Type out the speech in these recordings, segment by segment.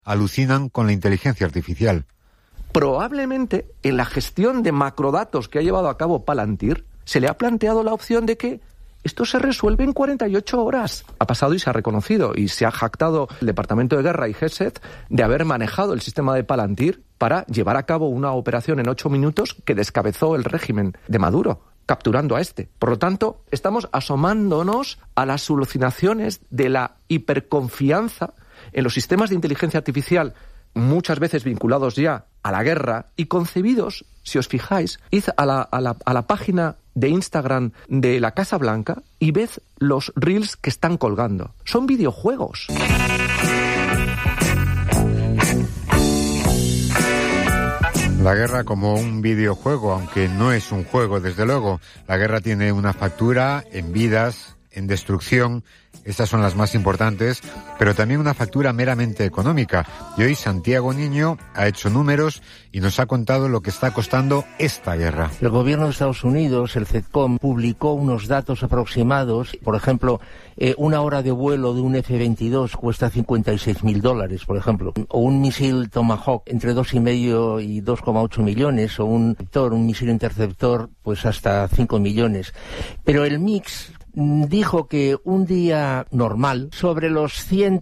alucinan con la inteligencia artificial. Probablemente en la gestión de macrodatos que ha llevado a cabo Palantir se le ha planteado la opción de que esto se resuelve en 48 horas. Ha pasado y se ha reconocido y se ha jactado el Departamento de Guerra y GESET de haber manejado el sistema de Palantir para llevar a cabo una operación en 8 minutos que descabezó el régimen de Maduro, capturando a este. Por lo tanto, estamos asomándonos a las alucinaciones de la hiperconfianza en los sistemas de inteligencia artificial, muchas veces vinculados ya a la guerra y concebidos, si os fijáis, id a la página de Instagram de la Casa Blanca y ved los reels que están colgando. Son videojuegos. La guerra como un videojuego, aunque no es un juego, desde luego. La guerra tiene una factura en vidas, en destrucción. Estas son las más importantes, pero también una factura meramente económica. Y hoy Santiago Niño ha hecho números y nos ha contado lo que está costando esta guerra. El gobierno de Estados Unidos, el CENTCOM, publicó unos datos aproximados. Por ejemplo, una hora de vuelo de un F-22 cuesta $56.000, por ejemplo. O un misil Tomahawk entre 2,5 y 2,8 millones. O un misil interceptor, pues hasta 5 millones. Pero el mix dijo que un día normal, sobre los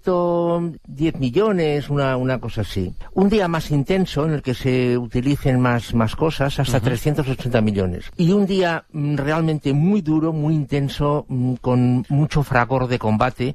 110 millones, una cosa así. Un día más intenso, en el que se utilicen más cosas, hasta 380 millones. Y un día realmente muy duro, muy intenso, con mucho fragor de combate,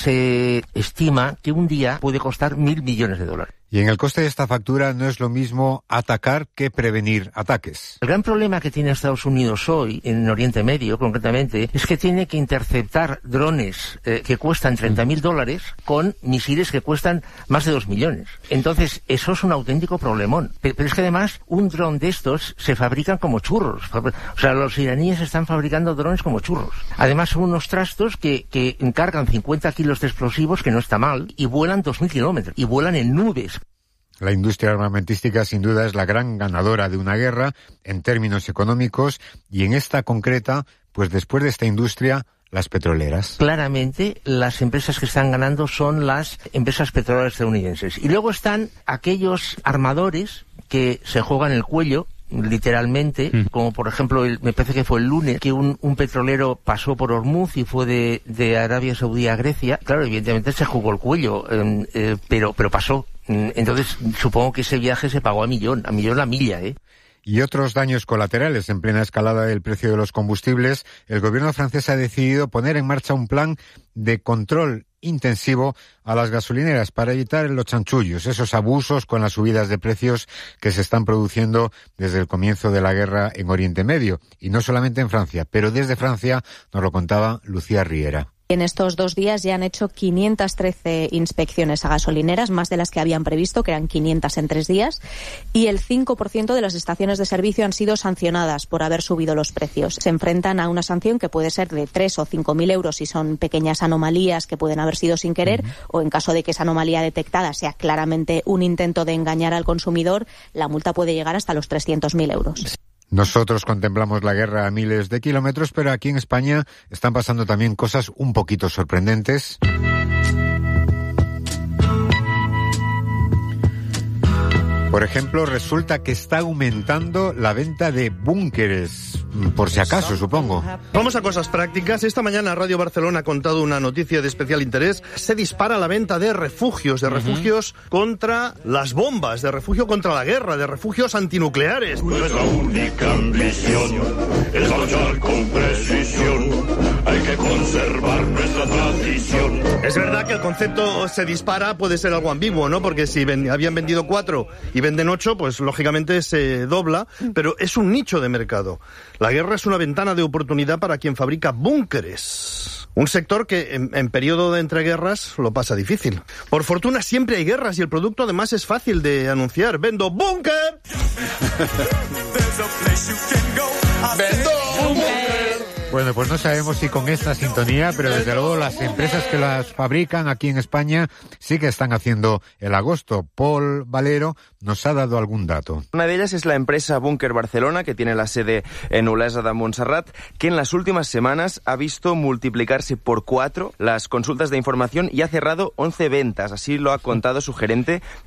se estima que un día puede costar $1.000 millones. Y en el coste de esta factura no es lo mismo atacar que prevenir ataques. El gran problema que tiene Estados Unidos hoy, en Oriente Medio concretamente, es que tiene que interceptar drones que cuestan $30.000 con misiles que cuestan más de 2 millones. Entonces, eso es un auténtico problemón. Pero es que además, un dron de estos se fabrican como churros. O sea, los iraníes están fabricando drones como churros. Además, son unos trastos que cargan 50 kilos de explosivos, que no está mal, y vuelan 2.000 kilómetros. Y vuelan en nubes. La industria armamentística sin duda es la gran ganadora de una guerra en términos económicos y en esta concreta, pues después de esta industria, las petroleras. Claramente, las empresas que están ganando son las empresas petroleras estadounidenses. Y luego están aquellos armadores que se juegan el cuello, literalmente, como por ejemplo, me parece que fue el lunes, que un petrolero pasó por Hormuz y fue de Arabia Saudí a Grecia. Claro, evidentemente se jugó el cuello, pero pasó. Entonces, supongo que ese viaje se pagó a millón la milla, Y otros daños colaterales en plena escalada del precio de los combustibles. El gobierno francés ha decidido poner en marcha un plan de control intensivo a las gasolineras para evitar los chanchullos, esos abusos con las subidas de precios que se están produciendo desde el comienzo de la guerra en Oriente Medio. Y no solamente en Francia, pero desde Francia nos lo contaba Lucía Riera. En estos 2 días ya han hecho 513 inspecciones a gasolineras, más de las que habían previsto, que eran 500 en 3 días, y el 5% de las estaciones de servicio han sido sancionadas por haber subido los precios. Se enfrentan a una sanción que puede ser de 3 o 5.000 euros si son pequeñas anomalías que pueden haber sido sin querer, o en caso de que esa anomalía detectada sea claramente un intento de engañar al consumidor, la multa puede llegar hasta los 300.000 euros. Nosotros contemplamos la guerra a miles de kilómetros, pero aquí en España están pasando también cosas un poquito sorprendentes. Por ejemplo, resulta que está aumentando la venta de búnkeres, por si acaso, supongo. Vamos a cosas prácticas. Esta mañana Radio Barcelona ha contado una noticia de especial interés. Se dispara la venta de refugios contra las bombas, de refugio contra la guerra, de refugios antinucleares. Nuestra única ambición es luchar con precisión. Hay que conservar nuestra tradición. Es verdad que el concepto se dispara, puede ser algo ambiguo, ¿no? Porque si habían vendido 4 y venden 8, pues lógicamente se dobla, pero es un nicho de mercado. La guerra es una ventana de oportunidad para quien fabrica búnkeres. Un sector que en periodo de entreguerras lo pasa difícil. Por fortuna siempre hay guerras y el producto además es fácil de anunciar. ¡Vendo búnker! ¡Vendo búnker! Bueno, pues no sabemos si con esta sintonía, pero desde luego las empresas que las fabrican aquí en España sí que están haciendo el agosto. Paul Valero nos ha dado algún dato. Una de ellas es la empresa Búnker Barcelona, que tiene la sede en Olesa de Montserrat, que en las últimas semanas ha visto multiplicarse por 4 las consultas de información y ha cerrado 11 ventas. Así lo ha contado su gerente,